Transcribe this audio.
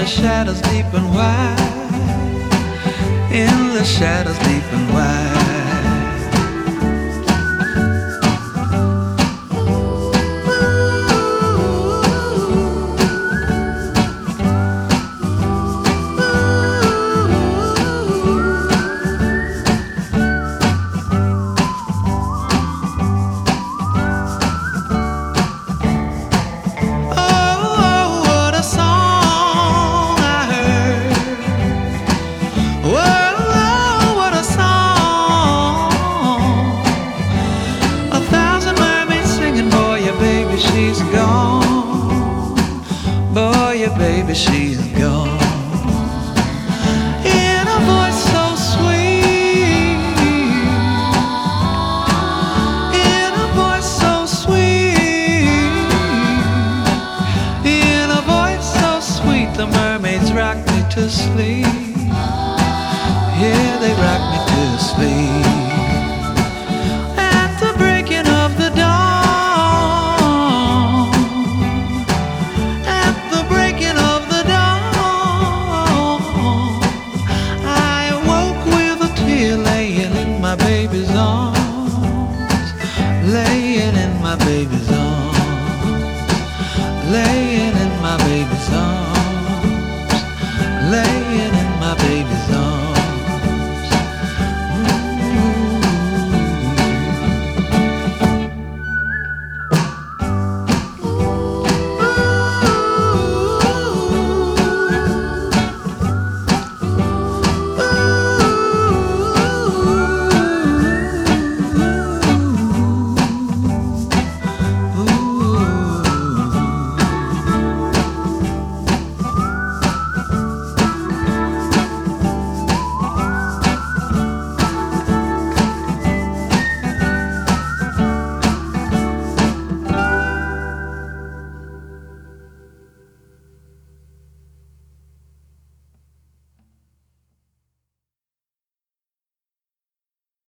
the shadows deep and wide, in the shadows deep and wide. She's gone, boy, your baby, she's gone. In a voice so sweet, in a voice so sweet, in a voice so sweet, the mermaids rock me to sleep. Yeah, they rock me to sleep. Baby's arms, laying in my baby's arms, laying in my baby's arms.